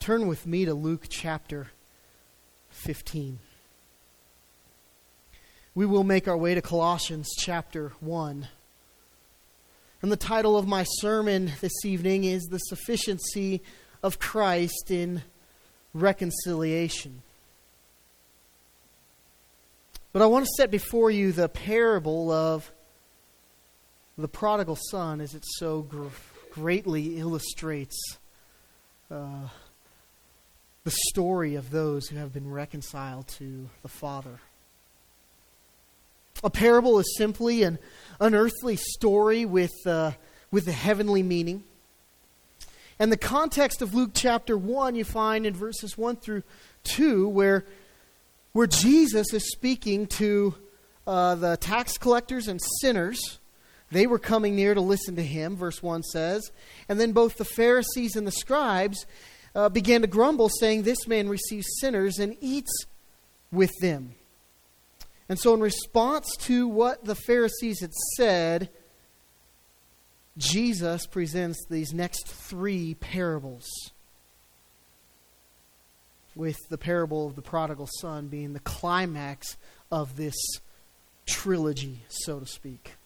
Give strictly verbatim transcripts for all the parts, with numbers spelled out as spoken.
Turn with me to Luke chapter fifteen. We will make our way to Colossians chapter one. And the title of my sermon this evening is The Sufficiency of Christ in Reconciliation. But I want to set before you the parable of the prodigal son, as it so gr- greatly illustrates uh, the story of those who have been reconciled to the Father. A parable is simply an unearthly story with uh, with a heavenly meaning. And the context of Luke chapter one you find in verses one through two, where, where Jesus is speaking to uh, the tax collectors and sinners. They were coming near to listen to him, verse one says. And then both the Pharisees and the scribes uh, began to grumble, saying, "This man receives sinners and eats with them." And so in response to what the Pharisees had said, Jesus presents these next three parables, with the parable of the prodigal son being the climax of this trilogy, so to speak.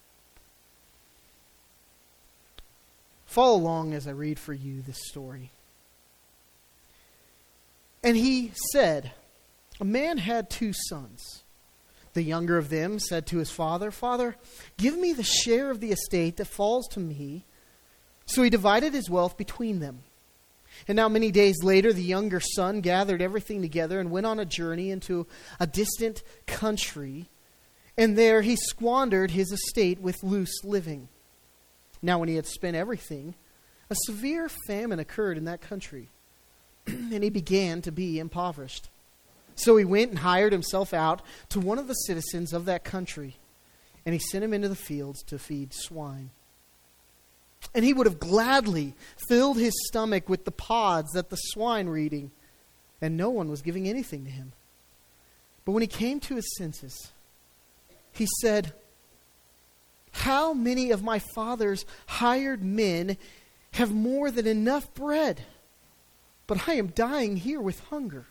Follow along as I read for you this story. And he said, "A man had two sons. The younger of them said to his father, 'Father, give me the share of the estate that falls to me.' So he divided his wealth between them. And now many days later, the younger son gathered everything together and went on a journey into a distant country. And there he squandered his estate with loose living. Now when he had spent everything, a severe famine occurred in that country, and he began to be impoverished. So he went and hired himself out to one of the citizens of that country, and he sent him into the fields to feed swine. And he would have gladly filled his stomach with the pods that the swine were eating, and no one was giving anything to him. But when he came to his senses, he said, 'How many of my father's hired men have more than enough bread? But I am dying here with hunger.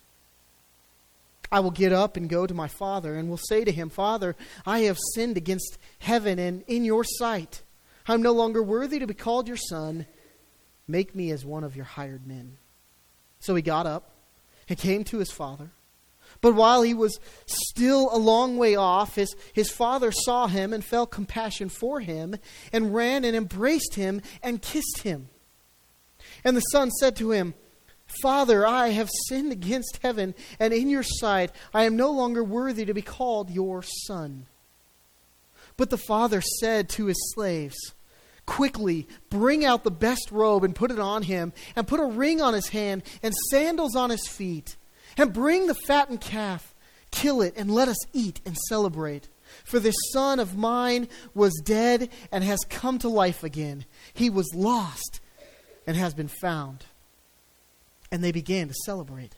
I will get up and go to my father, and will say to him, Father, I have sinned against heaven and in your sight. I am no longer worthy to be called your son. Make me as one of your hired men.' So he got up and came to his father. But while he was still a long way off, his, his father saw him and felt compassion for him, and ran and embraced him and kissed him. And the son said to him, 'Father, I have sinned against heaven and in your sight. I am no longer worthy to be called your son.' But the father said to his slaves, 'Quickly bring out the best robe and put it on him, and put a ring on his hand and sandals on his feet. And bring the fattened calf, kill it, and let us eat and celebrate. For this son of mine was dead and has come to life again. He was lost and has been found.' And they began to celebrate.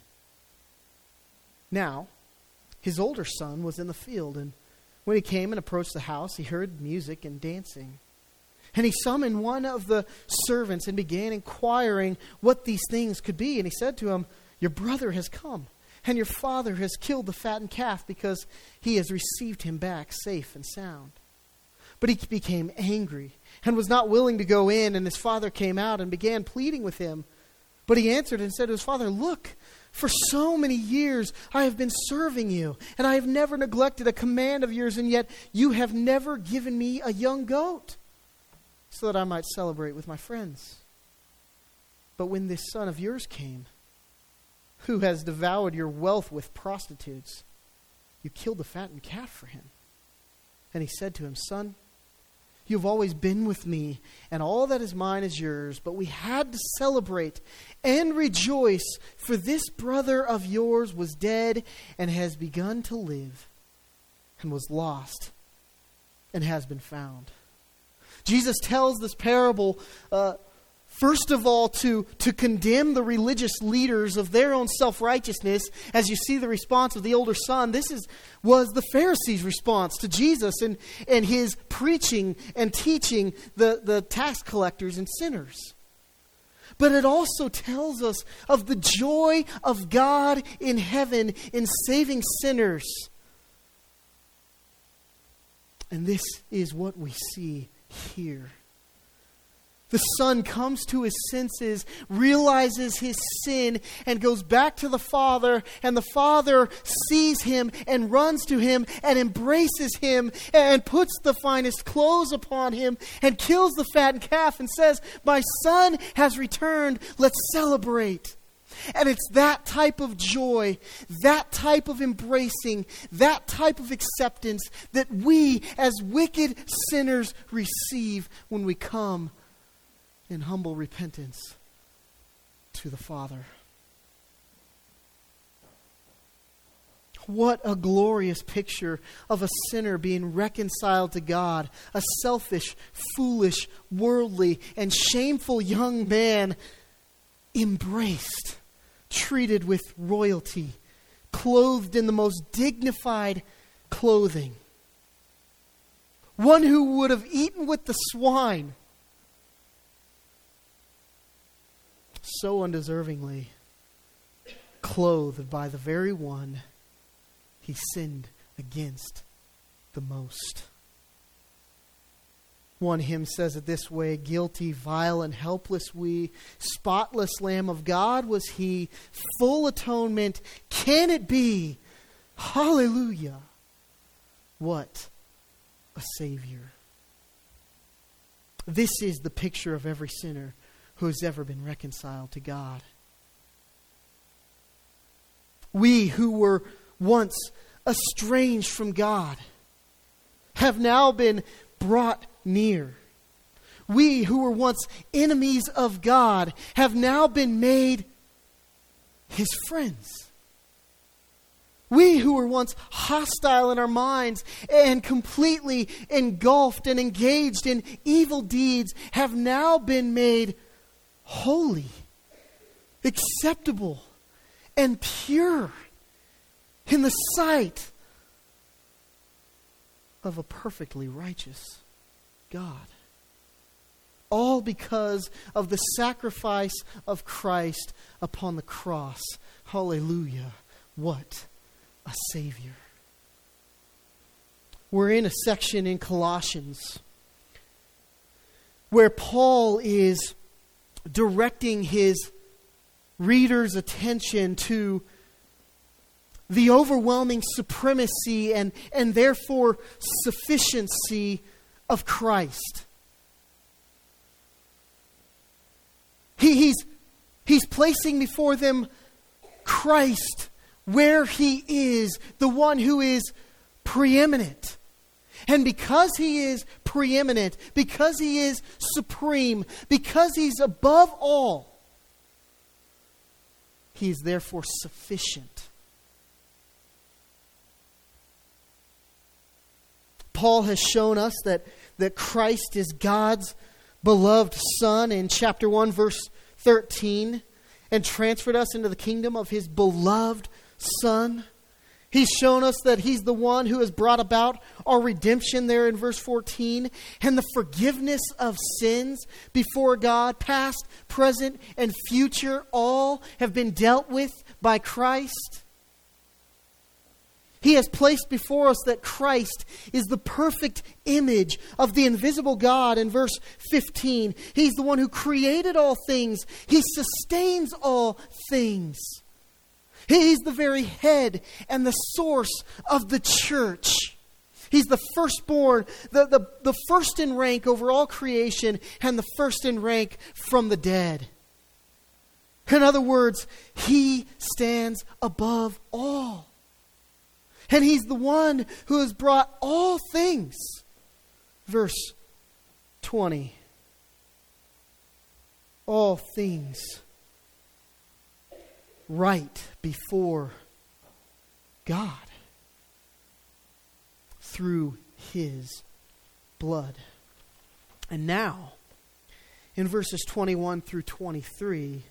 Now, his older son was in the field, and when he came and approached the house, he heard music and dancing. And he summoned one of the servants and began inquiring what these things could be. And he said to him, 'Your brother has come, and your father has killed the fattened calf because he has received him back safe and sound.' But he became angry and was not willing to go in, and his father came out and began pleading with him. But he answered and said to his father, 'Look, for so many years I have been serving you, and I have never neglected a command of yours, and yet you have never given me a young goat, so that I might celebrate with my friends. But when this son of yours came, who has devoured your wealth with prostitutes, you killed the fattened calf for him.' And he said to him, 'Son, you have always been with me, and all that is mine is yours. But we had to celebrate and rejoice, for this brother of yours was dead and has begun to live, and was lost and has been found.'" Jesus tells this parable uh, First of all, to, to condemn the religious leaders of their own self-righteousness. As you see the response of the older son, this is was the Pharisees' response to Jesus and, and his preaching and teaching the, the tax collectors and sinners. But it also tells us of the joy of God in heaven in saving sinners. And this is what we see here. The Son comes to his senses, realizes his sin, and goes back to the Father. And the Father sees him and runs to him and embraces him and puts the finest clothes upon him and kills the fattened calf and says, "My son has returned. Let's celebrate." And it's that type of joy, that type of embracing, that type of acceptance that we as wicked sinners receive when we come in humble repentance to the Father. What a glorious picture of a sinner being reconciled to God, a selfish, foolish, worldly, and shameful young man embraced, treated with royalty, clothed in the most dignified clothing. One who would have eaten with the swine, so undeservingly clothed by the very one he sinned against the most. One hymn says it this way: "Guilty, vile, and helpless we, spotless Lamb of God was he, full atonement can it be? Hallelujah! What a Savior." This is the picture of every sinner who has ever been reconciled to God. We who were once estranged from God have now been brought near. We who were once enemies of God have now been made his friends. We who were once hostile in our minds and completely engulfed and engaged in evil deeds have now been made holy, acceptable, and pure in the sight of a perfectly righteous God. All because of the sacrifice of Christ upon the cross. Hallelujah. What a Savior. We're in a section in Colossians where Paul is directing his readers' attention to the overwhelming supremacy and, and therefore sufficiency of Christ. He, he's, he's placing before them Christ where he is, the one who is preeminent. And because he is preeminent, because he is supreme, because he's above all, he is therefore sufficient. Paul has shown us that, that Christ is God's beloved Son in chapter one, verse thirteen, and transferred us into the kingdom of his beloved Son. He's shown us that he's the one who has brought about our redemption there in verse fourteen, and the forgiveness of sins before God, past, present, and future, all have been dealt with by Christ. He has placed before us that Christ is the perfect image of the invisible God in verse fifteen. He's the one who created all things. He sustains all things. He's the very head and the source of the church. He's the firstborn, the, the, the first in rank over all creation, and the first in rank from the dead. In other words, he stands above all. And he's the one who has brought all things. Verse twenty. All things right before God through his blood. And now, in verses twenty-one through twenty-three,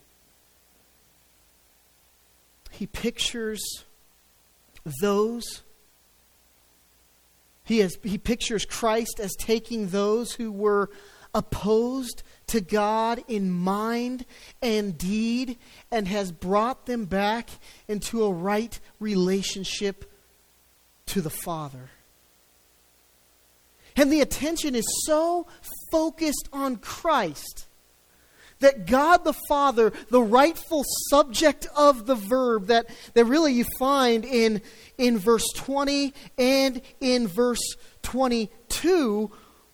he pictures those, he has he pictures Christ as taking those who were opposed to God in mind and deed, and has brought them back into a right relationship to the Father. And the attention is so focused on Christ that God the Father, the rightful subject of the verb that, that really you find in, in verse twenty and in verse twenty-two,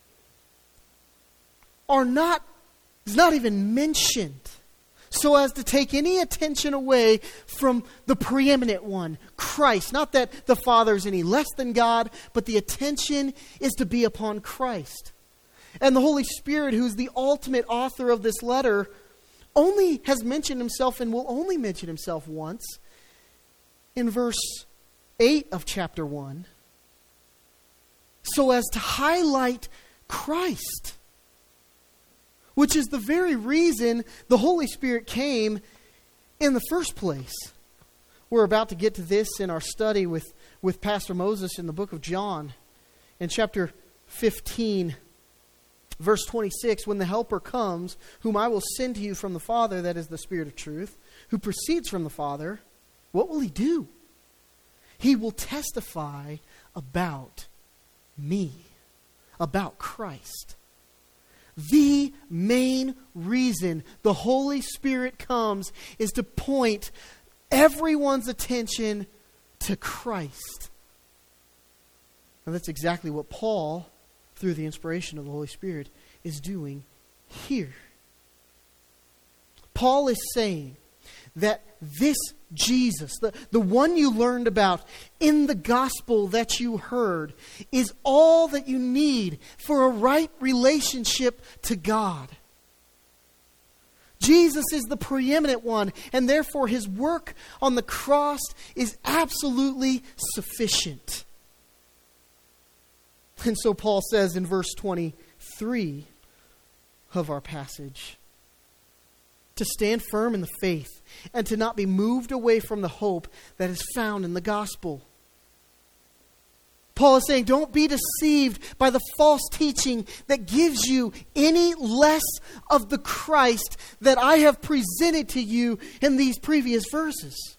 are not, is not even mentioned, so as to take any attention away from the preeminent one, Christ. Not that the Father is any less than God, but the attention is to be upon Christ. And the Holy Spirit, who's the ultimate author of this letter, only has mentioned himself and will only mention himself once in verse eight of chapter one, so as to highlight Christ, which is the very reason the Holy Spirit came in the first place. We're about to get to this in our study with, with Pastor Moses in the book of John. In chapter fifteen, verse twenty-six, when the Helper comes, whom I will send to you from the Father, that is the Spirit of truth, who proceeds from the Father, what will he do? He will testify about me, about Christ. The main reason the Holy Spirit comes is to point everyone's attention to Christ. And that's exactly what Paul, through the inspiration of the Holy Spirit, is doing here. Paul is saying that this Jesus, the, the one you learned about in the gospel that you heard, is all that you need for a right relationship to God. Jesus is the preeminent one, and therefore his work on the cross is absolutely sufficient. And so Paul says in verse twenty-three of our passage, to stand firm in the faith and to not be moved away from the hope that is found in the gospel. Paul is saying, don't be deceived by the false teaching that gives you any less of the Christ that I have presented to you in these previous verses.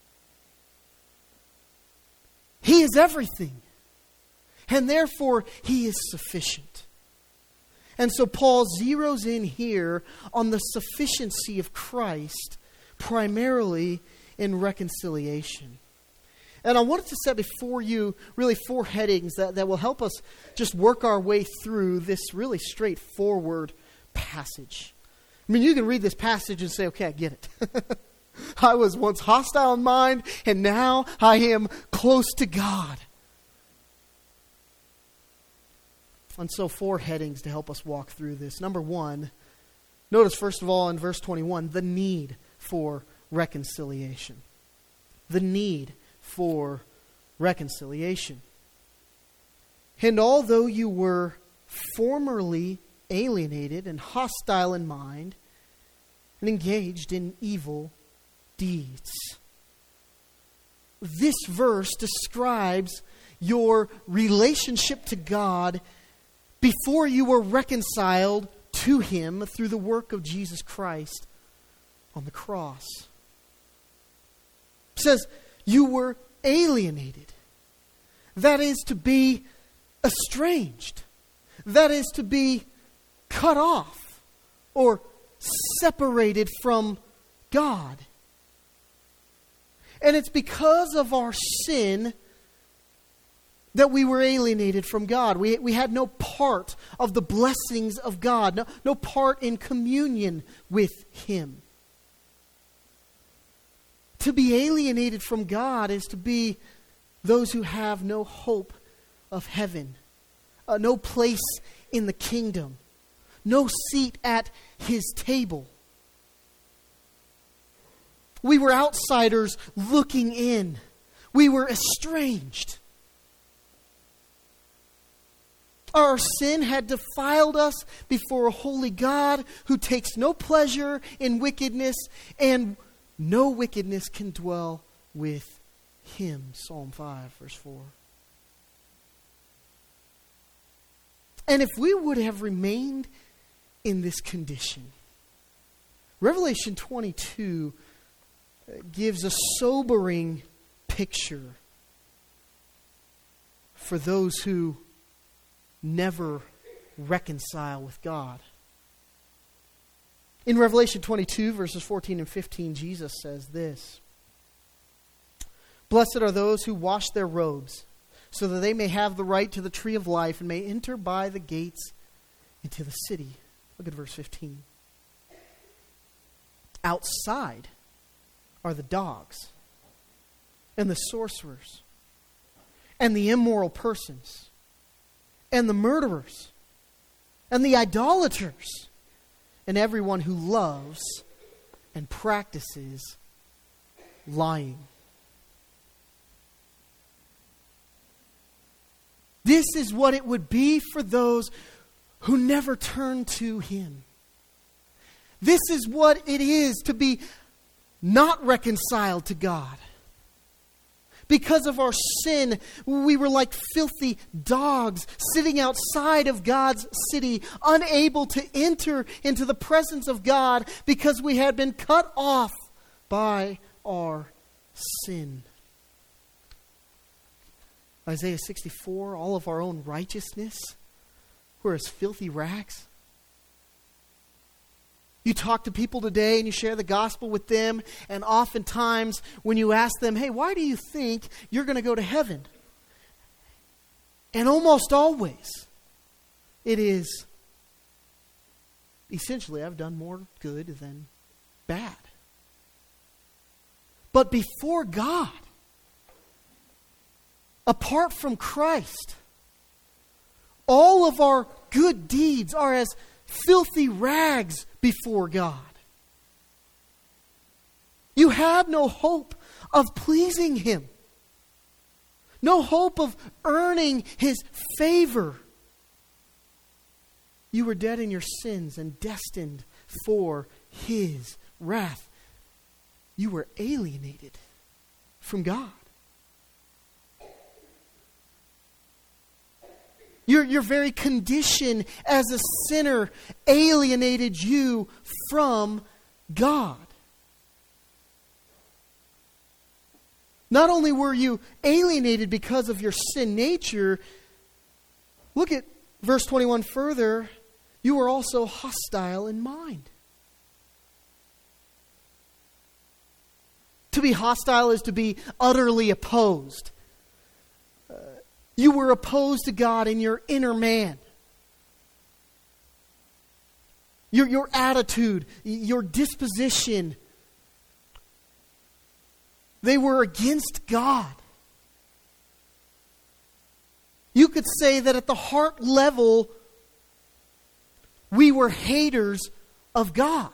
He is everything, and therefore he is sufficient. And so Paul zeroes in here on the sufficiency of Christ, primarily in reconciliation. And I wanted to set before you really four headings that, that will help us just work our way through this really straightforward passage. I mean, you can read this passage and say, okay, I get it. I was once hostile in mind, and now I am close to God. And so four headings to help us walk through this. Number one, notice first of all in verse twenty-one, the need for reconciliation. The need for reconciliation. And although you were formerly alienated and hostile in mind and engaged in evil deeds. This verse describes your relationship to God before you were reconciled to Him through the work of Jesus Christ on the cross. It says, you were alienated. That is to be estranged. That is to be cut off or separated from God. And it's because of our sin that we were alienated from God. We, we had no part of the blessings of God, no, no part in communion with Him. To be alienated from God is to be those who have no hope of heaven, uh, no place in the kingdom, no seat at His table. We were outsiders looking in. We were estranged. Our sin had defiled us before a holy God who takes no pleasure in wickedness, and no wickedness can dwell with Him. Psalm five, verse four. And if we would have remained in this condition. Revelation twenty-two gives a sobering picture for those who never reconcile with God. In Revelation twenty-two, verses fourteen and fifteen, Jesus says this: "Blessed are those who wash their robes, so that they may have the right to the tree of life and may enter by the gates into the city." Look at verse fifteen. "Outside are the dogs and the sorcerers and the immoral persons and the murderers and the idolaters and everyone who loves and practices lying." This is what it would be for those who never turn to Him. This is what it is to be not reconciled to God. Because of our sin, we were like filthy dogs sitting outside of God's city, unable to enter into the presence of God because we had been cut off by our sin. Isaiah sixty-four, all of our own righteousness, we're as filthy rags. You talk to people today and you share the gospel with them, and oftentimes when you ask them, "Hey, why do you think you're going to go to heaven?" And almost always it is, essentially, I've done more good than bad. But before God, apart from Christ, all of our good deeds are as filthy rags before God. You have no hope of pleasing Him. No hope of earning His favor. You were dead in your sins and destined for His wrath. You were alienated from God. Your, your very condition as a sinner alienated you from God. Not only were you alienated because of your sin nature, look at verse twenty-one further, you were also hostile in mind. To be hostile is to be utterly opposed. You were opposed to God in your inner man. Your, your attitude, your disposition, they were against God. You could say that at the heart level, we were haters of God.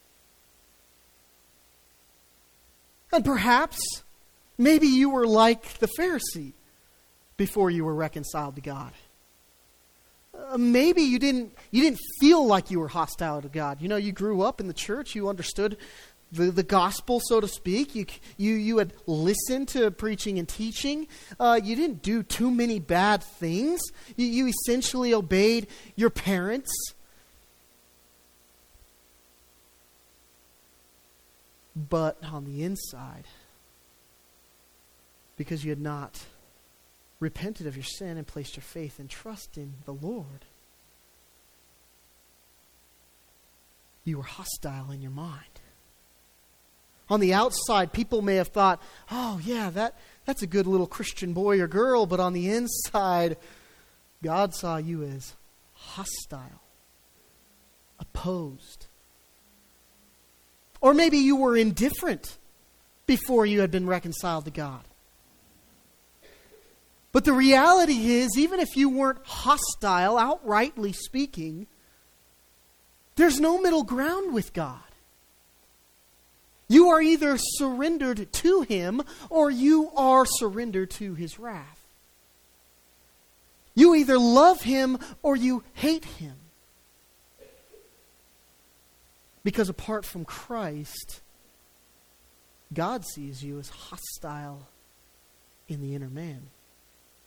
And perhaps, maybe you were like the Pharisee before you were reconciled to God. Uh, maybe you didn't you didn't feel like you were hostile to God. You know, you grew up in the church, you understood the, the gospel, so to speak. You you you had listened to preaching and teaching. Uh, you didn't do too many bad things. You, you essentially obeyed your parents. But on the inside, because you had not repented of your sin and placed your faith and trust in the Lord, you were hostile in your mind. On the outside, people may have thought, "Oh yeah, that, that's a good little Christian boy or girl," but on the inside, God saw you as hostile, opposed. Or maybe you were indifferent before you had been reconciled to God. But the reality is, even if you weren't hostile, outrightly speaking, there's no middle ground with God. You are either surrendered to Him or you are surrendered to His wrath. You either love Him or you hate Him. Because apart from Christ, God sees you as hostile in the inner man.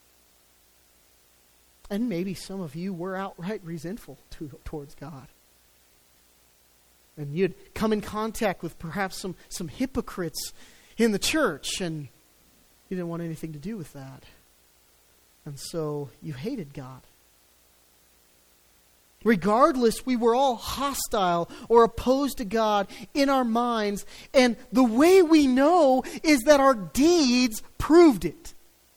And maybe some of you were outright resentful to, towards God. And you'd come in contact with perhaps some, some hypocrites in the church, and you didn't want anything to do with that. And so you hated God. Regardless, we were all hostile or opposed to God in our minds, and the way we know is that our deeds proved it.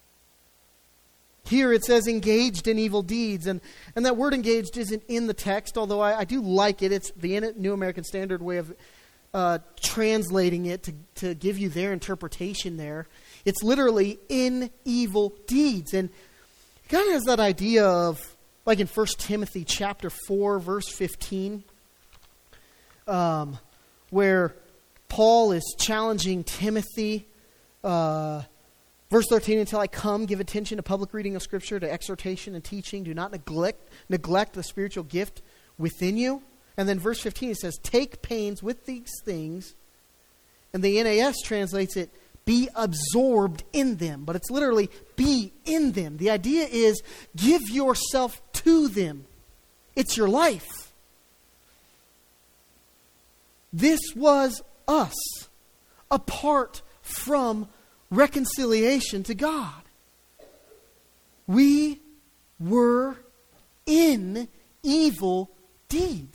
Here it says engaged in evil deeds, and, and that word engaged isn't in the text, although I, I do like it. It's the New American Standard way of uh, translating it to, to give you their interpretation there. It's literally in evil deeds, and it kind of has that idea of, like in First Timothy chapter four, verse fifteen, um, where Paul is challenging Timothy. Uh, verse thirteen, until I come, give attention to public reading of Scripture, to exhortation and teaching. Do not neglect neglect the spiritual gift within you. And then verse fifteen, it says, take pains with these things. And the N A S translates it, be absorbed in them. But it's literally be in them. The idea is give yourself to them. It's your life. This was us apart from reconciliation to God. We were in evil deeds.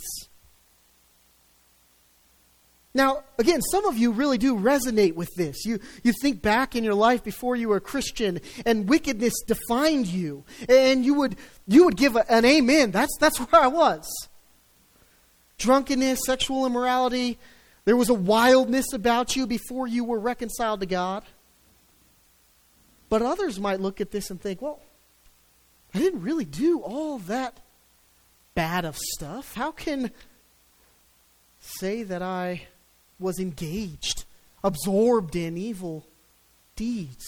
Now, again, some of you really do resonate with this. You you think back in your life before you were a Christian and wickedness defined you. And you would you would give a, an amen. That's, that's where I was. Drunkenness, sexual immorality. There was a wildness about you before you were reconciled to God. But others might look at this and think, well, I didn't really do all that bad of stuff. How can say that I was engaged, absorbed in evil deeds?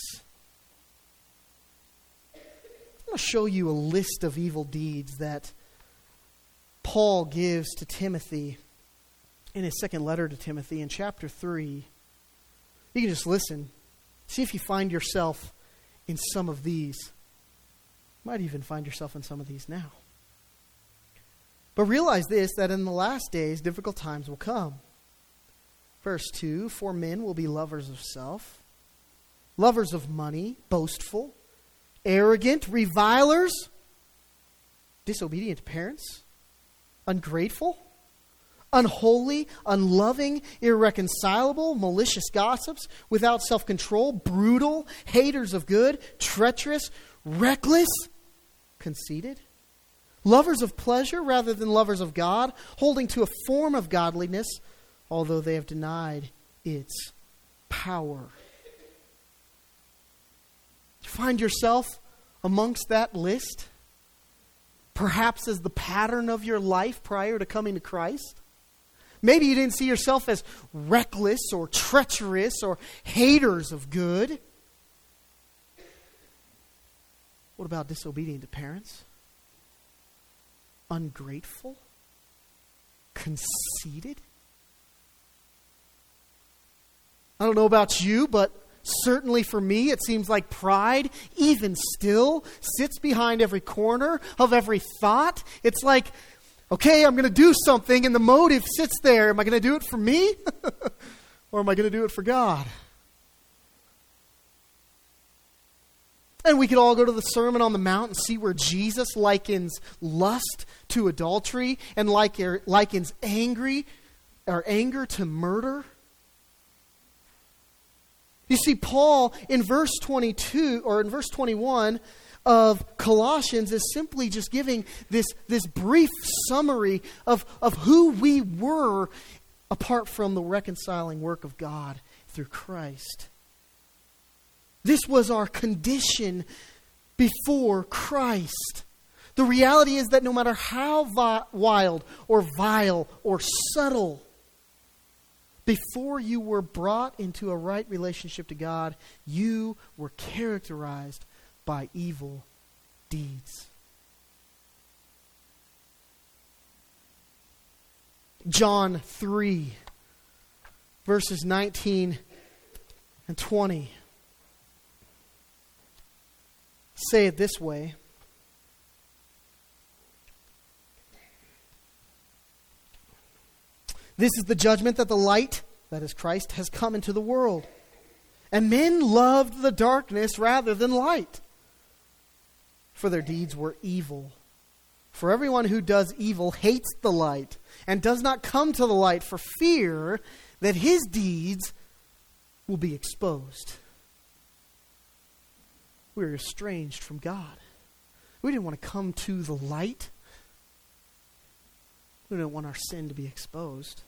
I'm going to show you a list of evil deeds that Paul gives to Timothy in his second letter to Timothy in chapter three. You can just listen. See if you find yourself in some of these. You might even find yourself in some of these now. But realize this, that in the last days, difficult times will come. Verse two, for men will be lovers of self, lovers of money, boastful, arrogant, revilers, disobedient to parents, ungrateful, unholy, unloving, irreconcilable, malicious gossips, without self-control, brutal, haters of good, treacherous, reckless, conceited, lovers of pleasure rather than lovers of God, holding to a form of godliness, although they have denied its power. Find yourself amongst that list, perhaps as the pattern of your life prior to coming to Christ. Maybe you didn't see yourself as reckless or treacherous or haters of good. What about disobedient to parents? Ungrateful? Conceited? I don't know about you, but certainly for me, it seems like pride, even still, sits behind every corner of every thought. It's like, okay, I'm going to do something, and the motive sits there. Am I going to do it for me? Or am I going to do it for God? And we could all go to the Sermon on the Mount and see where Jesus likens lust to adultery and likens angry or anger to murder. You see, Paul in verse twenty-two or in verse twenty-one of Colossians is simply just giving this, this brief summary of, of who we were apart from the reconciling work of God through Christ. This was our condition before Christ. The reality is that no matter how vi- wild or vile or subtle, before you were brought into a right relationship to God, you were characterized by evil deeds. John three, verses nineteen and twenty. Say it this way. This is the judgment that the light, that is Christ, has come into the world. And men loved the darkness rather than light, for their deeds were evil. For everyone who does evil hates the light and does not come to the light for fear that his deeds will be exposed. We were estranged from God. We didn't want to come to the light. We didn't want our sin to be exposed.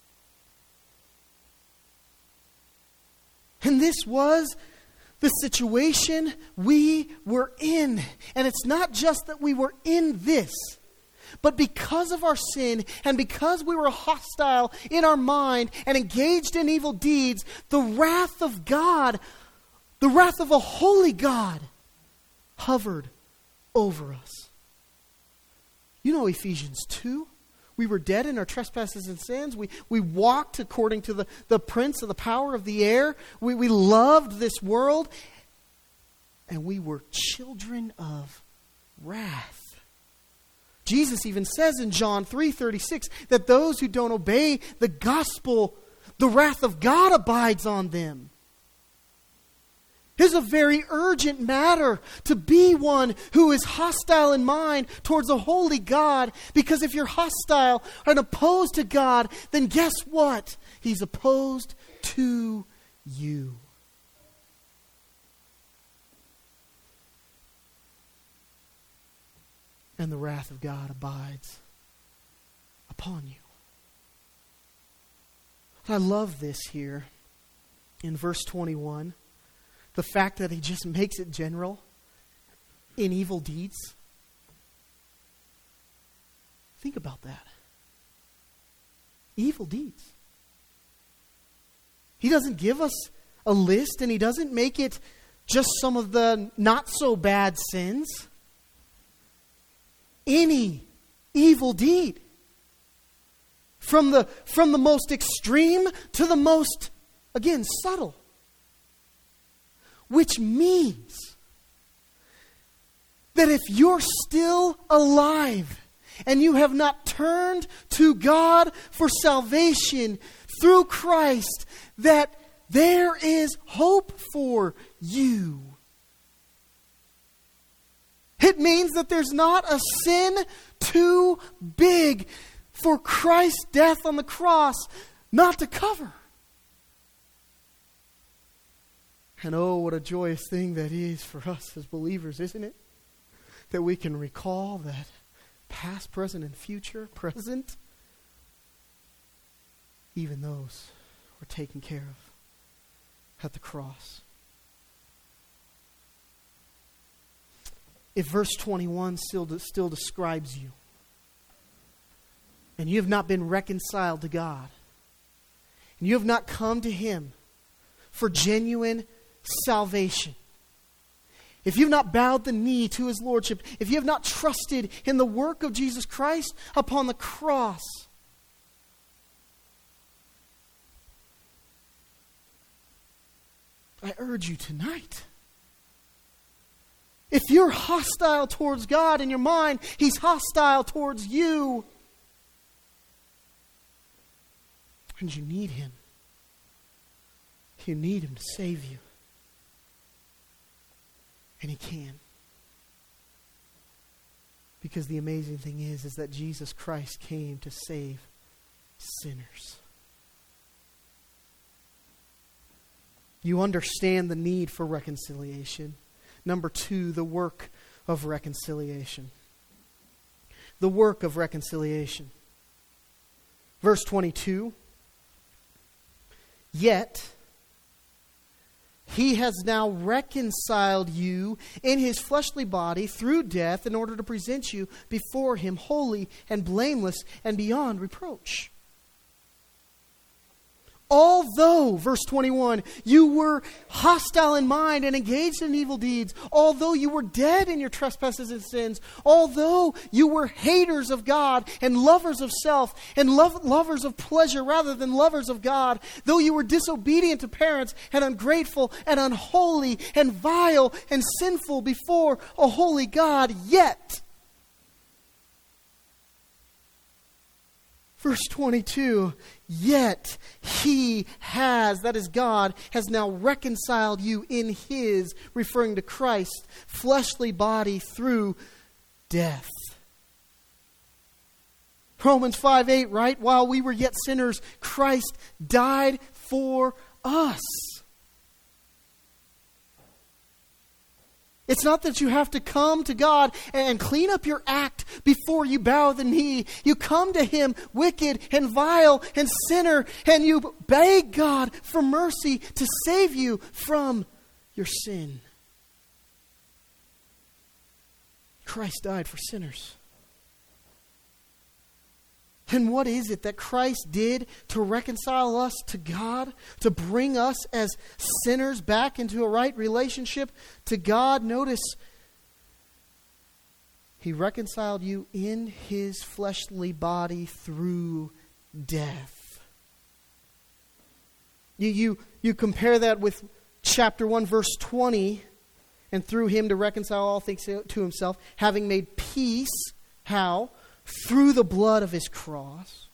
And this was the situation we were in. And it's not just that we were in this, but because of our sin and because we were hostile in our mind and engaged in evil deeds, the wrath of God, the wrath of a holy God, hovered over us. You know Ephesians two? We were dead in our trespasses and sins. We, we walked according to the, the prince of the power of the air. We, we loved this world. And we were children of wrath. Jesus even says in John three thirty-six that those who don't obey the gospel, the wrath of God abides on them. It is a very urgent matter to be one who is hostile in mind towards a holy God. Because if you're hostile and opposed to God, then guess what? He's opposed to you. And the wrath of God abides upon you. I love this here in verse twenty-one. The fact that he just makes it general in evil deeds. Think about that. Evil deeds. He doesn't give us a list, and he doesn't make it just some of the not so bad sins. Any evil deed. From the, from the most extreme to the most, again, subtle. Which means that if you're still alive and you have not turned to God for salvation through Christ, that there is hope for you. It means that there's not a sin too big for Christ's death on the cross not to cover. And oh, what a joyous thing that is for us as believers, isn't it? That we can recall that past, present, and future, present, even those were taken care of at the cross. If verse twenty-one still, still describes you, and you have not been reconciled to God, and you have not come to Him for genuine salvation, if you've not bowed the knee to His Lordship, if you have not trusted in the work of Jesus Christ upon the cross, I urge you tonight. If you're hostile towards God in your mind, He's hostile towards you. And you need Him. You need Him to save you. And He can. Because the amazing thing is, is that Jesus Christ came to save sinners. You understand the need for reconciliation. Number two, the work of reconciliation. The work of reconciliation. Verse twenty-two. Yet He has now reconciled you in His fleshly body through death in order to present you before Him holy and blameless and beyond reproach. Although, verse twenty-one, you were hostile in mind and engaged in evil deeds, although you were dead in your trespasses and sins, although you were haters of God and lovers of self and love, lovers of pleasure rather than lovers of God, though you were disobedient to parents and ungrateful and unholy and vile and sinful before a holy God, yet Verse twenty-two, yet he has, that is God, has now reconciled you in his, referring to Christ, fleshly body through death. Romans five eight, right? While we were yet sinners, Christ died for us. It's not that you have to come to God and clean up your act before you bow the knee. You come to him wicked and vile and sinner, and you beg God for mercy to save you from your sin. Christ died for sinners. And what is it that Christ did to reconcile us to God? To bring us as sinners back into a right relationship to God? Notice, he reconciled you in his fleshly body through death. You, you, you compare that with chapter one, verse twenty, and through him to reconcile all things to himself, having made peace. How? Through the blood of his cross.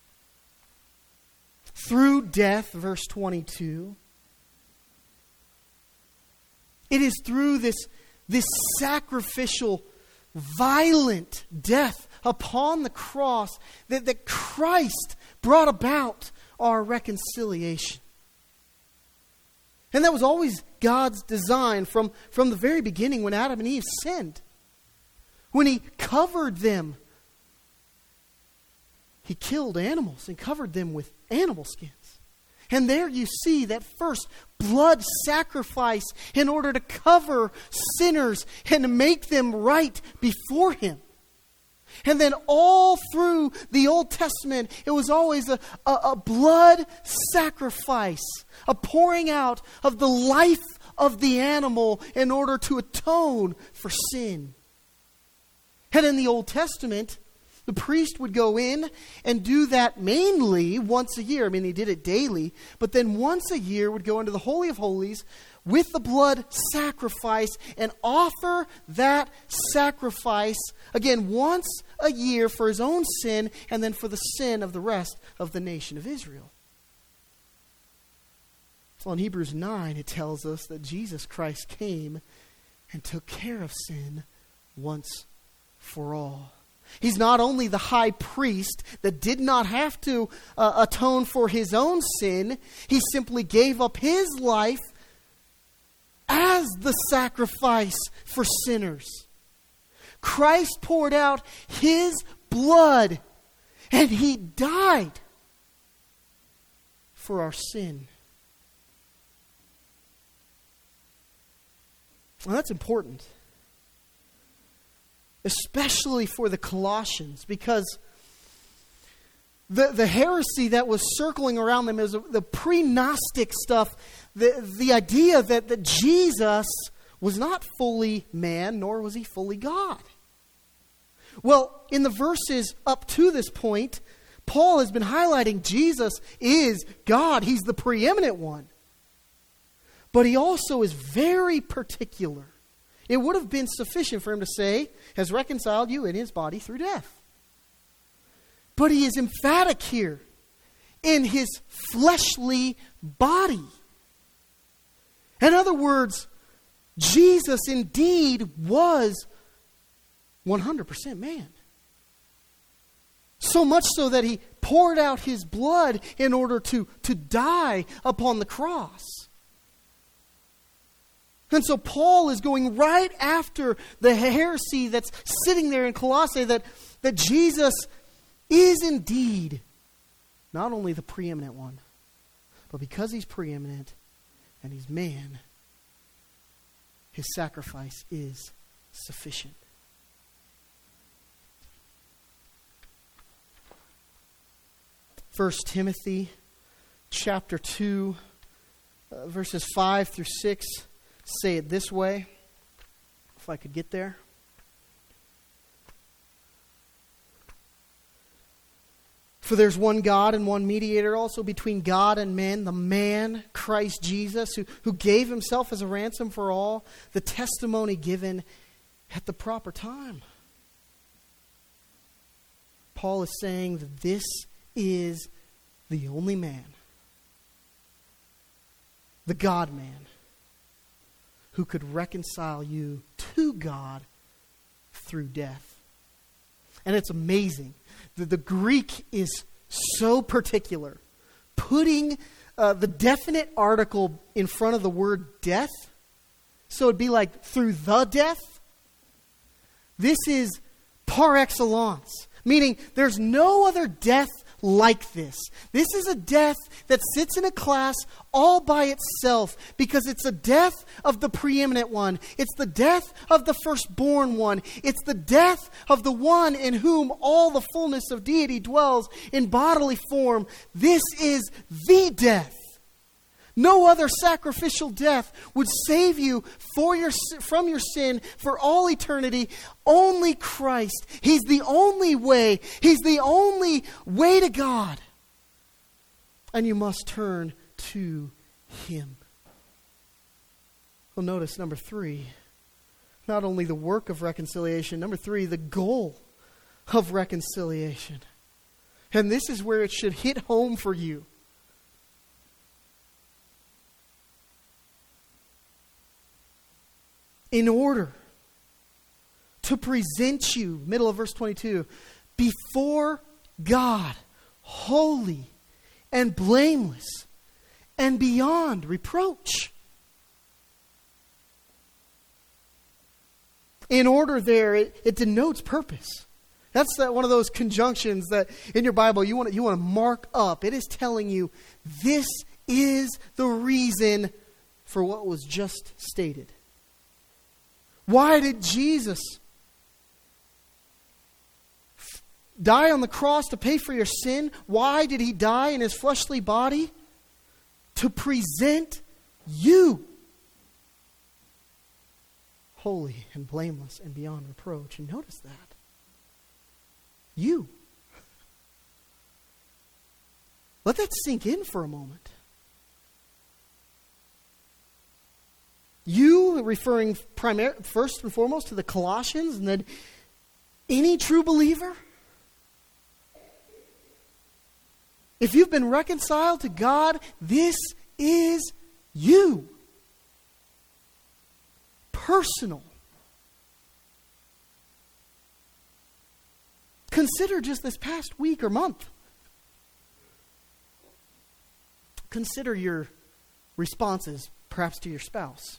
Through death, verse twenty-two. It is through this, this sacrificial, violent death upon the cross that, that Christ brought about our reconciliation. And that was always God's design from, from the very beginning when Adam and Eve sinned. When he covered them, he killed animals and covered them with animal skins. And there you see that first blood sacrifice in order to cover sinners and to make them right before him. And then all through the Old Testament, it was always a, a, a blood sacrifice, a pouring out of the life of the animal in order to atone for sin. And in the Old Testament, the priest would go in and do that mainly once a year. I mean, he did it daily, but then once a year would go into the Holy of Holies with the blood sacrifice and offer that sacrifice, again, once a year for his own sin and then for the sin of the rest of the nation of Israel. So in Hebrews nine, it tells us that Jesus Christ came and took care of sin once for all. He's not only the high priest that did not have to uh, atone for his own sin, he simply gave up his life as the sacrifice for sinners. Christ poured out his blood and he died for our sin. Well, that's important. Especially for the Colossians, because the, the heresy that was circling around them is the pre-Gnostic stuff, the, the idea that, that Jesus was not fully man, nor was he fully God. Well, in the verses up to this point, Paul has been highlighting Jesus is God. He's the preeminent one. But he also is very particular. It would have been sufficient for him to say, has reconciled you in his body through death. But he is emphatic here in his fleshly body. In other words, Jesus indeed was one hundred percent man. So much so that he poured out his blood in order to, to die upon the cross. And so Paul is going right after the heresy that's sitting there in Colossae that, that Jesus is indeed not only the preeminent one, but because he's preeminent and he's man, his sacrifice is sufficient. First Timothy chapter two, uh, verses five through six. Say it this way, if I could get there. For there's one God and one mediator also between God and men, the man, Christ Jesus, who, who gave himself as a ransom for all, the testimony given at the proper time. Paul is saying that this is the only man, the God-man, who could reconcile you to God through death. And it's amazing. The, the Greek is so particular. Putting uh, the definite article in front of the word death, so it'd be like through the death. This is par excellence, meaning there's no other death like this. This is a death that sits in a class all by itself because it's a death of the preeminent one. It's the death of the firstborn one. It's the death of the one in whom all the fullness of deity dwells in bodily form. This is the death. No other sacrificial death would save you for your, from your sin for all eternity. Only Christ. He's the only way. He's the only way to God. And you must turn to Him. Well, notice number three. Not only the work of reconciliation. Number three, the goal of reconciliation. And this is where it should hit home for you. In order to present you, middle of verse twenty-two, before God, holy and blameless and beyond reproach. In order there, it, it denotes purpose. That's that one of those conjunctions that in your Bible you want to, you want to mark up. It is telling you this is the reason for what was just stated. Why did Jesus f- die on the cross to pay for your sin? Why did He die in His fleshly body? To present you holy and blameless and beyond reproach. And notice that. You. Let that sink in for a moment. You, referring primar- first and foremost to the Colossians, and then any true believer. If you've been reconciled to God, this is you. Personal. Consider just this past week or month. Consider your responses, perhaps to your spouse.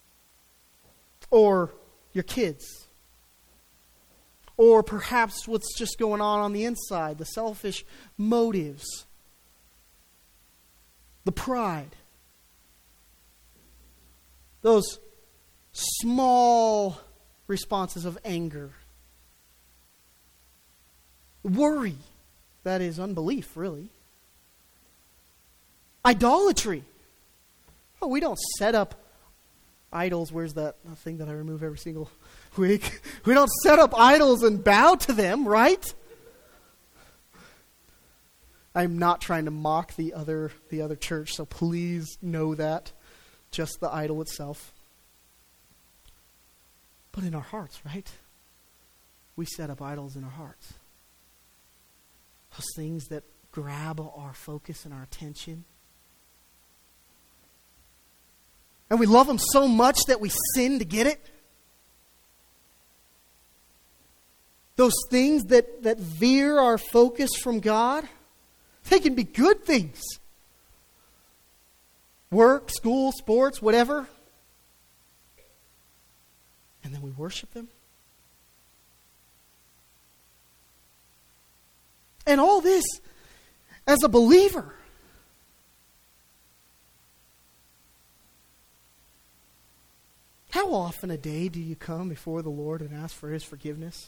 Or your kids. Or perhaps what's just going on on the inside, the selfish motives, the pride. Those small responses of anger. Worry, that is unbelief, really. Idolatry. Oh, we don't set up idols. Where's that thing that I remove every single week? We don't set up idols and bow to them, right? I'm not trying to mock the other the other church, so please know that. Just the idol itself. But in our hearts, right? We set up idols in our hearts. Those things that grab our focus and our attention. And we love them so much that we sin to get it. Those things that, that veer our focus from God, they can be good things. Work, school, sports, whatever. And then we worship them. And all this as a believer. How often a day do you come before the Lord and ask for His forgiveness?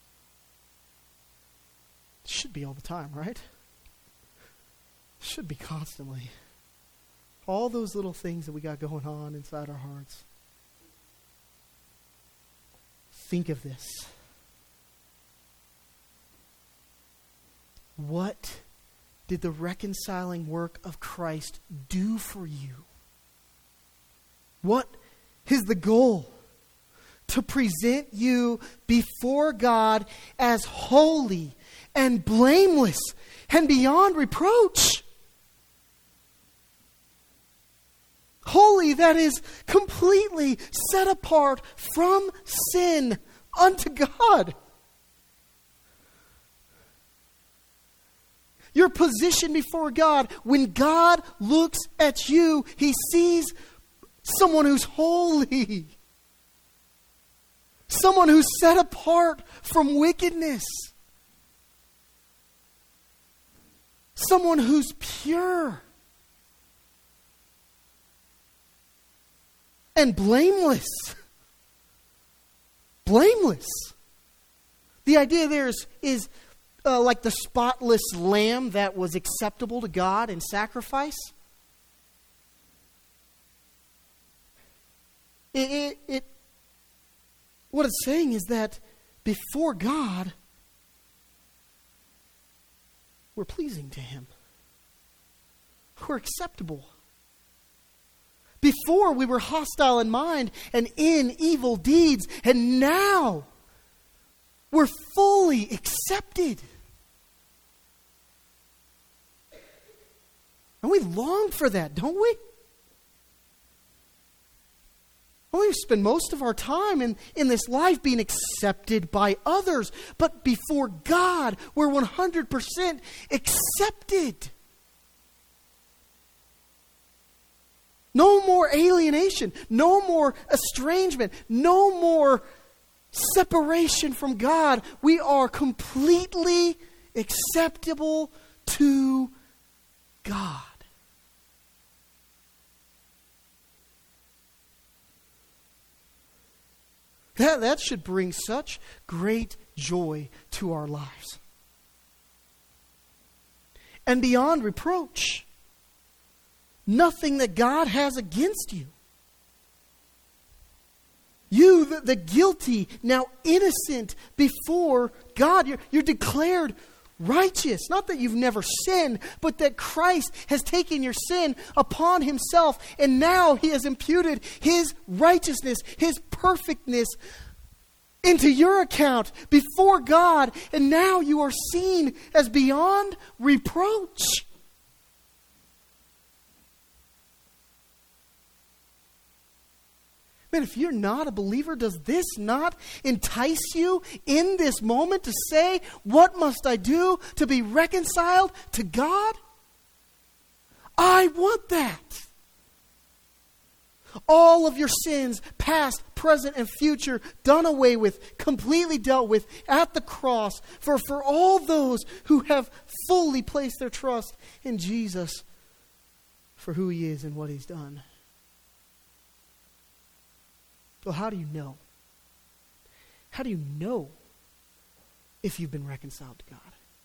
It should be all the time, right? It should be constantly. All those little things that we got going on inside our hearts. Think of this. What did the reconciling work of Christ do for you? What is the goal? To present you before God as holy and blameless and beyond reproach. Holy, that is completely set apart from sin unto God. Your position before God, when God looks at you, He sees someone who's holy. Someone who's set apart from wickedness. Someone who's pure. And blameless. Blameless. The idea there is, is uh, like the spotless lamb that was acceptable to God in sacrifice. It, it, it, what it's saying is that before God, we're pleasing to Him. We're acceptable. Before we were hostile in mind and in evil deeds, and now we're fully accepted. And we long for that, don't we? Well, we spend most of our time in, in this life being accepted by others. But before God, we're one hundred percent accepted. No more alienation. No more estrangement. No more separation from God. We are completely acceptable to God. That, that should bring such great joy to our lives. And beyond reproach, nothing that God has against you. You, the, the guilty, now innocent before God, you're, you're declared righteous. Not that you've never sinned, but that Christ has taken your sin upon Himself, and now He has imputed His righteousness, His perfectness into your account before God, and now you are seen as beyond reproach. Man, if you're not a believer, does this not entice you in this moment to say, what must I do to be reconciled to God? I want that. All of your sins, past, present, and future, done away with, completely dealt with at the cross for, for all those who have fully placed their trust in Jesus for who He is and what He's done. Well, how do you know? How do you know if you've been reconciled to God?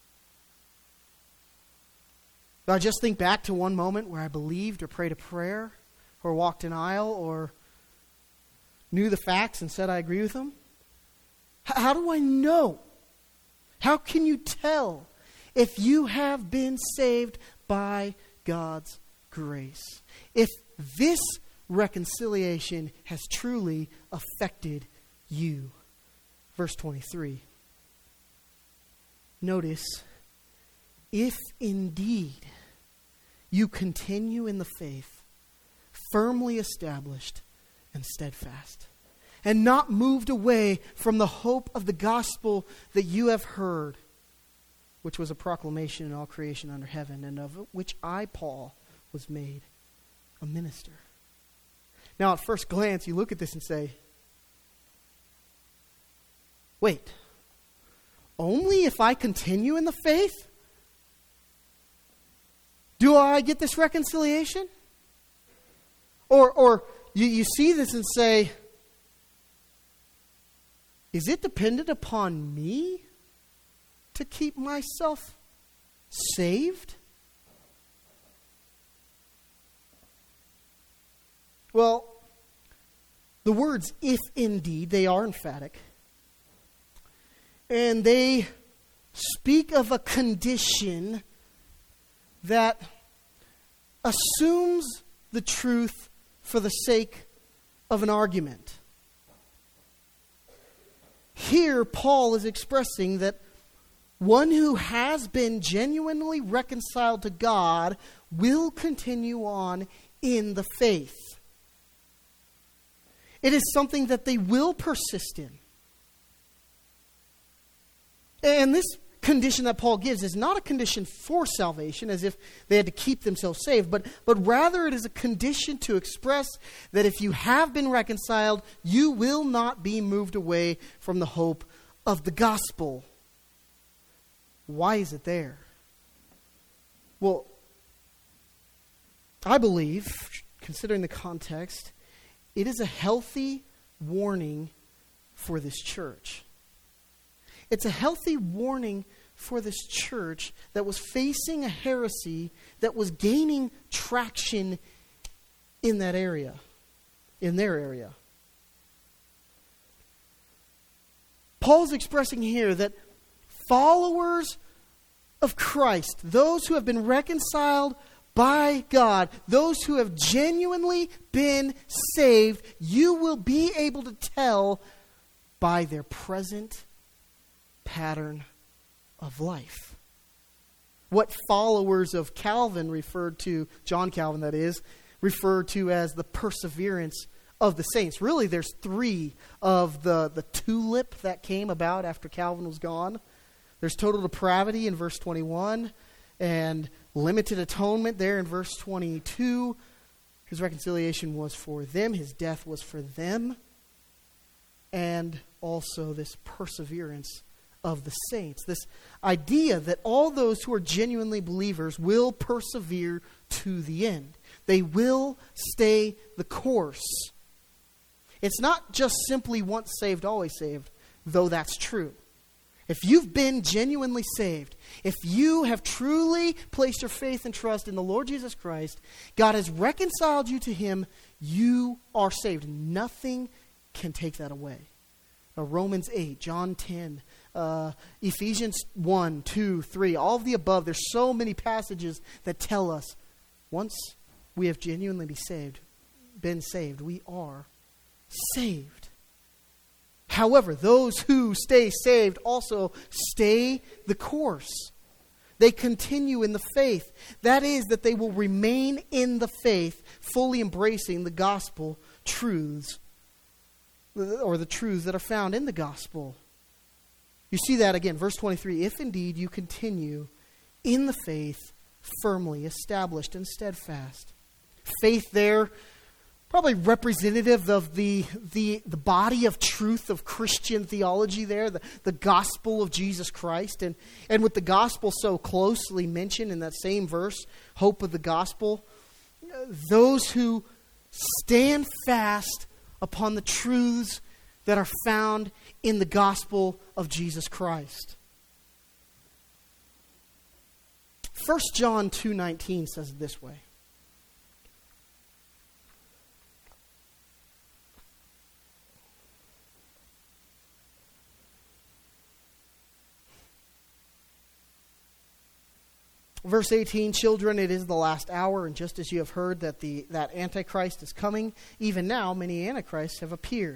Well, I just think back to one moment where I believed or prayed a prayer or walked an aisle or knew the facts and said I agree with them. H- how do I know? How can you tell if you have been saved by God's grace? If this reconciliation has truly affected you. Verse twenty-three. Notice, if indeed you continue in the faith, firmly established and steadfast, and not moved away from the hope of the gospel that you have heard, which was a proclamation in all creation under heaven, and of which I, Paul, was made a minister. Now, at first glance, you look at this and say, wait, only if I continue in the faith do I get this reconciliation? Or, or you, you see this and say, is it dependent upon me to keep myself saved? Well, the words, if indeed, they are emphatic. And they speak of a condition that assumes the truth for the sake of an argument. Here, Paul is expressing that One who has been genuinely reconciled to God will continue on in the faith. It is something that they will persist in. And this condition that Paul gives is not a condition for salvation, as if they had to keep themselves saved, but, but rather it is a condition to express that if you have been reconciled, you will not be moved away from the hope of the gospel. Why is it there? Well, I believe, considering the context, it is a healthy warning for this church. It's a healthy warning for this church that was facing a heresy that was gaining traction in that area, in their area. Paul's expressing here that followers of Christ, those who have been reconciled by God, those who have genuinely been saved, you will be able to tell by their present pattern of life. What followers of Calvin referred to, John Calvin that is, referred to as the perseverance of the saints. Really, there's three of the, the tulip that came about after Calvin was gone. There's total depravity in verse twenty-one, and limited atonement there in verse twenty-two. His reconciliation was for them, his death was for them, and also this perseverance of the saints. This idea that all those who are genuinely believers will persevere to the end. They will stay the course. It's not just simply once saved, always saved, though that's true. If you've been genuinely saved, if you have truly placed your faith and trust in the Lord Jesus Christ, God has reconciled you to Him, you are saved. Nothing can take that away. Uh, Romans eight, John ten, uh, Ephesians one, two, three, all of the above. There's so many passages that tell us once we have genuinely be saved, been saved, we are saved. However, those who stay saved also stay the course. They continue in the faith. That is, that they will remain in the faith, fully embracing the gospel truths, or the truths that are found in the gospel. You see that again, verse twenty-three. If indeed you continue in the faith, firmly established and steadfast. Faith there, probably representative of the, the, the body of truth of Christian theology there, the, the gospel of Jesus Christ. And, and with the gospel so closely mentioned in that same verse, hope of the gospel, those who stand fast upon the truths that are found in the gospel of Jesus Christ. First John two nineteen says it this way. Verse eighteen, children, it is the last hour, and just as you have heard that the that Antichrist is coming, even now many Antichrists have appeared.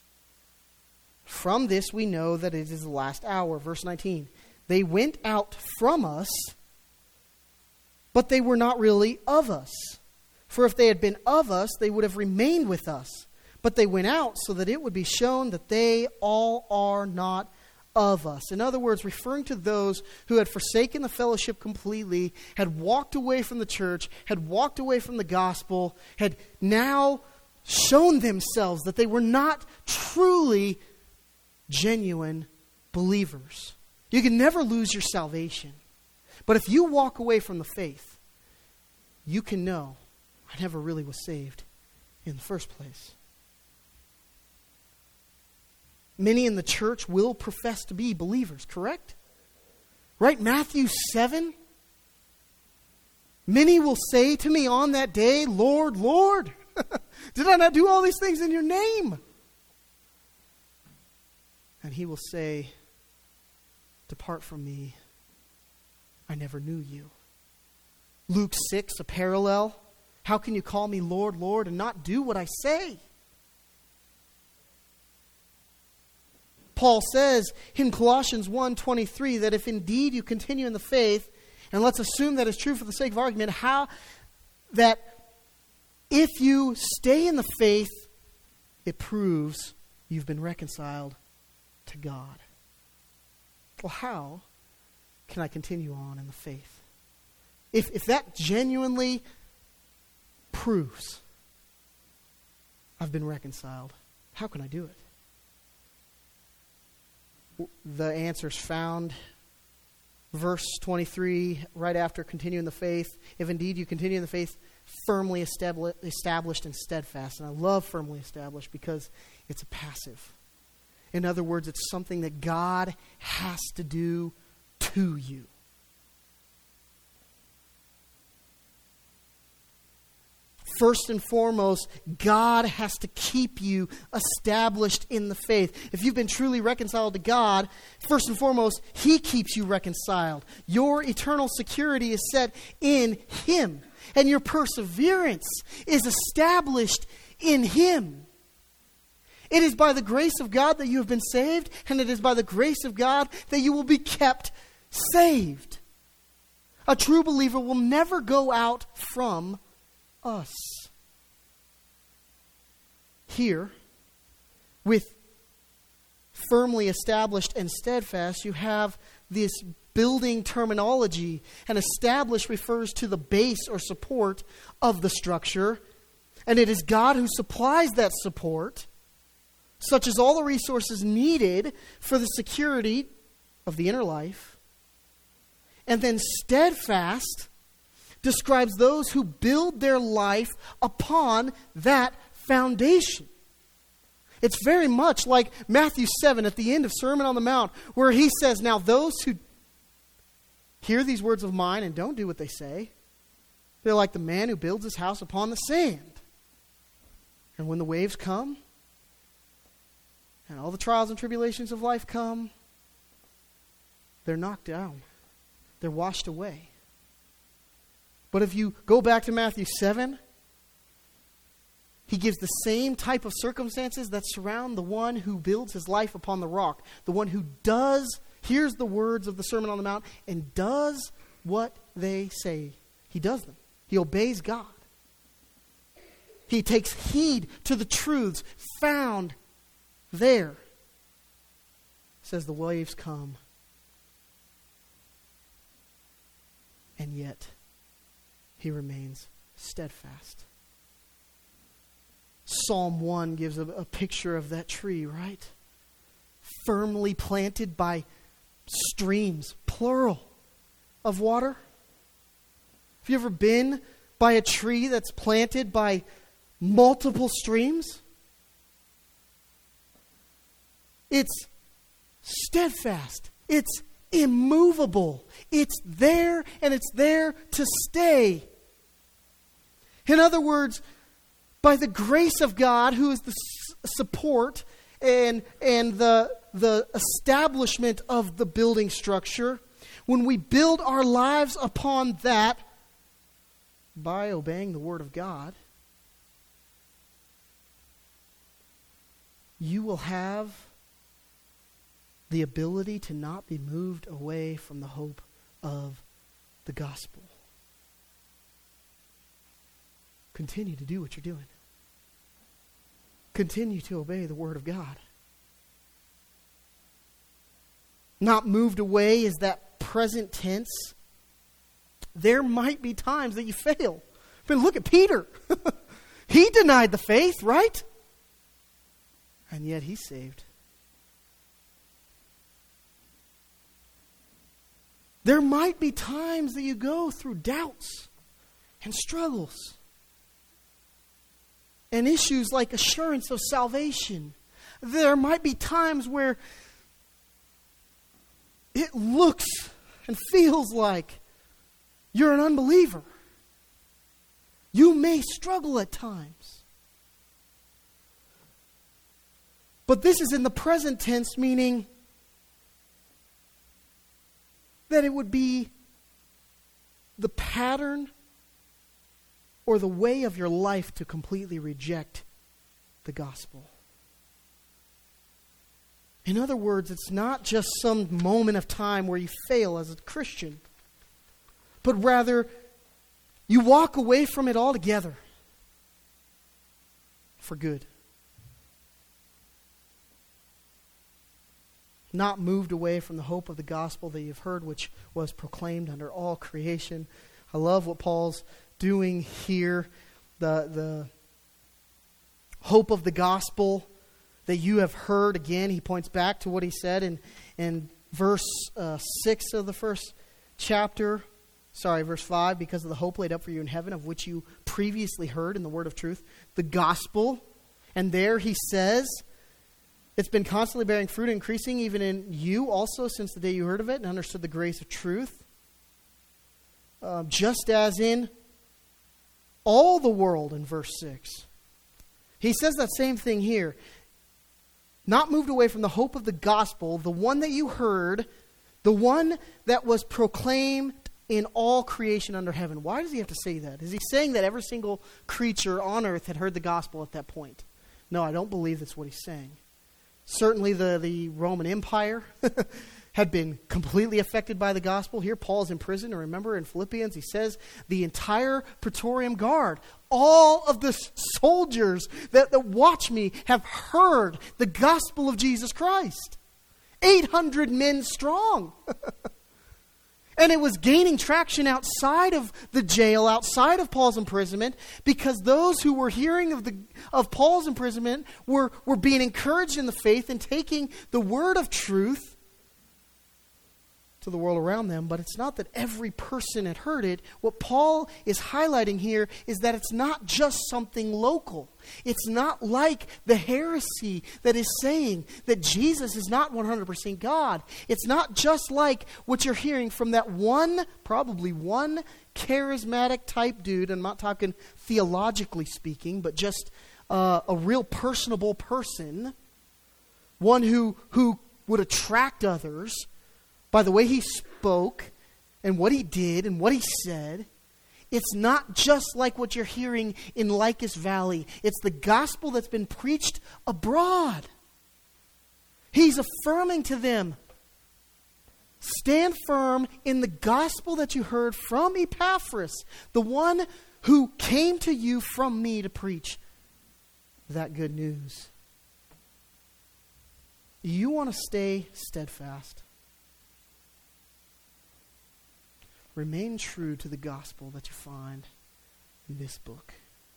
From this we know that it is the last hour. Verse nineteen, they went out from us, but they were not really of us. For if they had been of us, they would have remained with us. But they went out so that it would be shown that they all are not of us. In other words, referring to those who had forsaken the fellowship completely, had walked away from the church, had walked away from the gospel, had now shown themselves that they were not truly genuine believers. You can never lose your salvation. But if you walk away from the faith, you can know, I never really was saved in the first place. Many in the church will profess to be believers, correct? Right? Matthew seven. Many will say to me on that day, Lord, Lord, did I not do all these things in your name? And He will say, depart from me, I never knew you. Luke six, a parallel. How can you call me Lord, Lord, and not do what I say? Paul says in Colossians one twenty-three that if indeed you continue in the faith, and let's assume that is true for the sake of argument, how that if you stay in the faith, it proves you've been reconciled to God. Well, how can I continue on in the faith? If, if that genuinely proves I've been reconciled, how can I do it? The answer is found verse twenty-three, right after continue in the faith. If indeed you continue in the faith, firmly established and steadfast. And I love firmly established because it's a passive. In other words, it's something that God has to do to you. First and foremost, God has to keep you established in the faith. If you've been truly reconciled to God, first and foremost, He keeps you reconciled. Your eternal security is set in Him, and your perseverance is established in Him. It is by the grace of God that you have been saved, and it is by the grace of God that you will be kept saved. A true believer will never go out from us. Here, with firmly established and steadfast, you have this building terminology. And established refers to the base or support of the structure. And it is God who supplies that support, such as all the resources needed for the security of the inner life. And then steadfast describes those who build their life upon that foundation. It's very much like Matthew seven at the end of Sermon on the Mount, where he says, now those who hear these words of mine and don't do what they say, they're like the man who builds his house upon the sand. And when the waves come, and all the trials and tribulations of life come, they're knocked down. They're washed away. But if you go back to Matthew seven, he gives the same type of circumstances that surround the one who builds his life upon the rock. The one who does, hears the words of the Sermon on the Mount, and does what they say. He does them. He obeys God. He takes heed to the truths found there. It says the waves come, and yet he remains steadfast. Psalm one gives a, a picture of that tree, right? Firmly planted by streams, plural, of water. Have you ever been by a tree that's planted by multiple streams? It's steadfast. It's immovable. It's there, and it's there to stay. In other words, by the grace of God, who is the support and, and the, the establishment of the building structure, when we build our lives upon that by obeying the Word of God, you will have the ability to not be moved away from the hope of the gospel. Continue to do what you're doing. Continue to obey the Word of God. Not moved away is that present tense. There might be times that you fail. But look at Peter. He denied the faith, right? And yet he's saved. There might be times that you go through doubts and struggles and issues like assurance of salvation. There might be times where it looks and feels like you're an unbeliever. You may struggle at times. But this is in the present tense, meaning that it would be the pattern or the way of your life to completely reject the gospel. In other words, it's not just some moment of time where you fail as a Christian, but rather you walk away from it altogether for good. Not moved away from the hope of the gospel that you've heard, which was proclaimed under all creation. I love what Paul's doing here. The, the hope of the gospel that you have heard. Again, he points back to what he said in, in verse uh, six of the first chapter. Sorry, verse five. Because of the hope laid up for you in heaven, of which you previously heard in the word of truth, the gospel. And there he says, it's been constantly bearing fruit, increasing even in you also since the day you heard of it and understood the grace of truth. Uh, just as in all the world in verse six. He says that same thing here. Not moved away from the hope of the gospel, the one that you heard, the one that was proclaimed in all creation under heaven. Why does he have to say that? Is he saying that every single creature on earth had heard the gospel at that point? No, I don't believe that's what he's saying. Certainly the, the Roman Empire had been completely affected by the gospel. Here Paul's in prison. And remember in Philippians he says the entire Praetorian Guard, all of the soldiers that, that watch me have heard the gospel of Jesus Christ. eight hundred men strong. And it was gaining traction outside of the jail, outside of Paul's imprisonment, because those who were hearing of the of Paul's imprisonment were, were being encouraged in the faith and taking the word of truth to the world around them. But it's not that every person had heard it. What Paul is highlighting here is that it's not just something local. It's not like the heresy that is saying that Jesus is not one hundred percent God. It's not just like what you're hearing from that one, probably one charismatic type dude. I'm not talking theologically speaking, but just uh, a real personable person. One who, who would attract others by the way he spoke and what he did and what he said. It's not just like what you're hearing in Lycus Valley. It's the gospel that's been preached abroad. He's affirming to them, stand firm in the gospel that you heard from Epaphras, the one who came to you from me to preach that good news. You want to stay steadfast. Remain true to the gospel that you find in this book.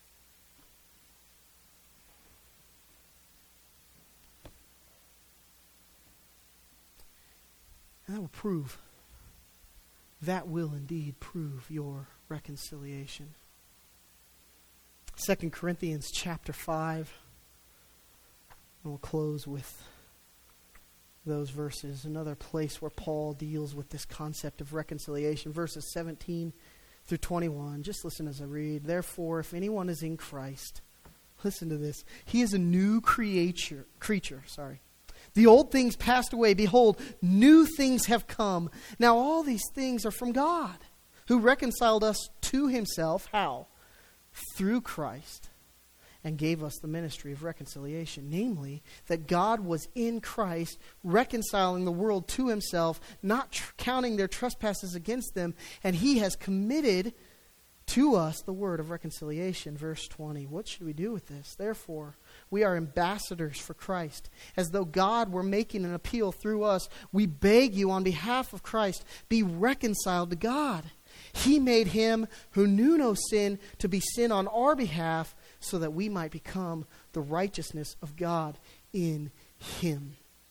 And that will prove, that will indeed prove your reconciliation. Second Corinthians chapter five. And we'll close with those verses. Another place where Paul deals with this concept of reconciliation. Verses seventeen through twenty-one. Just listen as I read. Therefore, if anyone is in Christ, listen to this. He is a new creature. Creature, sorry. The old things passed away. Behold, new things have come. Now all these things are from God, who reconciled us to himself. How? Through Christ, and gave us the ministry of reconciliation. Namely, that God was in Christ, reconciling the world to himself, not tr- counting their trespasses against them, and he has committed to us the word of reconciliation. Verse twenty. What should we do with this? Therefore, we are ambassadors for Christ, as though God were making an appeal through us. We beg you on behalf of Christ, be reconciled to God. He made him who knew no sin to be sin on our behalf, so that we might become the righteousness of God in him.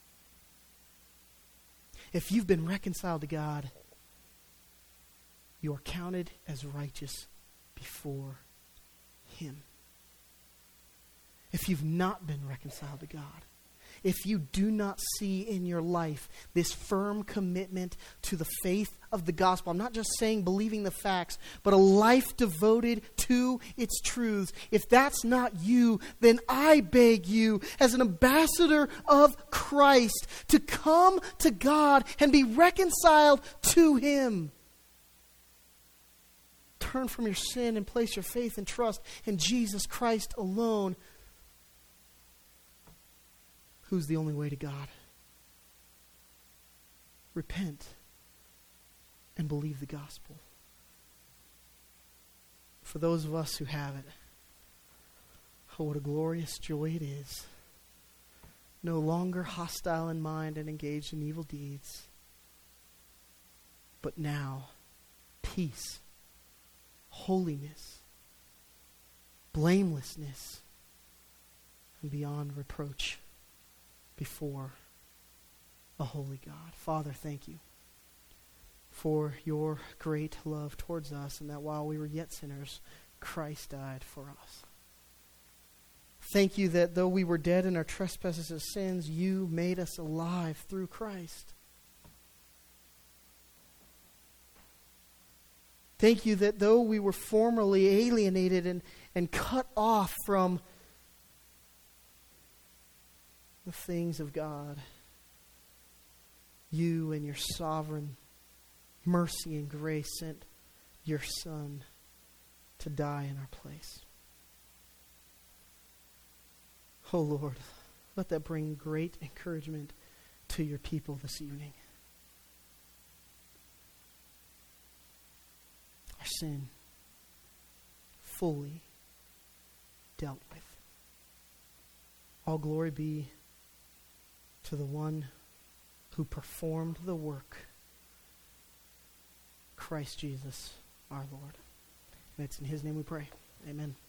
If you've been reconciled to God, you are counted as righteous before him. If you've not been reconciled to God, if you do not see in your life this firm commitment to the faith of the gospel, I'm not just saying believing the facts, but a life devoted to its truths, if that's not you, then I beg you, as an ambassador of Christ, to come to God and be reconciled to him. Turn from your sin and place your faith and trust in Jesus Christ alone, who's the only way to God. repent and believe the gospel. For those of us who have it, oh, what a glorious joy it is. No longer hostile in mind and engaged in evil deeds, but now peace, holiness, blamelessness, and beyond reproach before a holy God. Father, thank you for your great love towards us, and that while we were yet sinners, Christ died for us. Thank you that though we were dead in our trespasses and sins, you made us alive through Christ. Thank you that though we were formerly alienated and, and cut off from the things of God, you and your sovereign mercy and grace sent your Son to die in our place. Oh Lord, let that bring great encouragement to your people this evening. Our sin fully dealt with. All glory be to the one who performed the work, Christ Jesus our Lord. And it's in his name we pray. Amen.